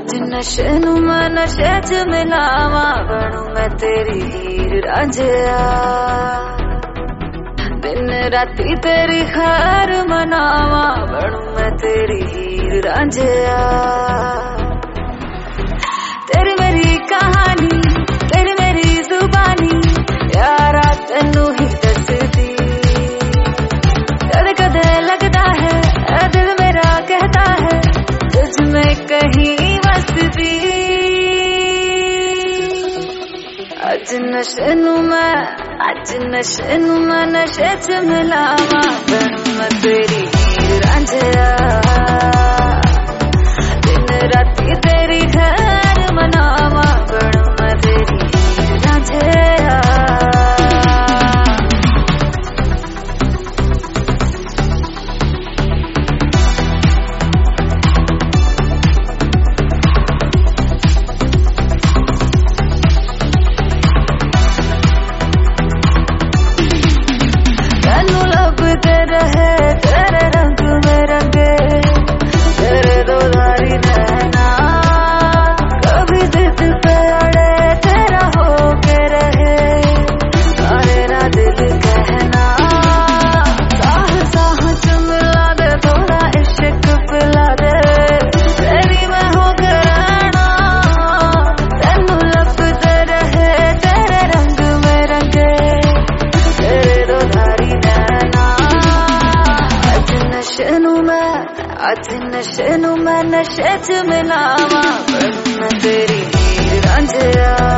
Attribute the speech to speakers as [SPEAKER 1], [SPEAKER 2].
[SPEAKER 1] अज नशे नू मैं नशे च मिलावा, बनू मैं तेरी हीर रांझिया। दिन राती तेरी खैर मनावा, बनू मैं तेरी हीर रांझिया। तेरी मेरी कहानी, तेरी मेरी जुबानी, यारा तेनू ही दसदी। कदे कदे लगता है दिल मेरा कहता है, तुझ में कहीं वसदी। अज नशे नू मैं नशे च मिलावा, बनू मैं तेरी हीर रांझिया। दिन राती तेरी खैर मनावा, बनू मैं तेरी हीर रांझिया। रहे तेरे रंग में रंगे, तेरे दो धारी नैना, कभी जिद पे अड़े तेरा हो के रहे, मेरा दिल कहना। साह साह चुमला दे, थोड़ा इश्क पिला दे, तेरी मैं हो के रहना। तेनू लपते रहे तेरे रंग में रंगे, तेरे दो धारी नैना। अज नशे नू मैं नशे च मिलावा, बनू मैं तेरी हीर रांझिया।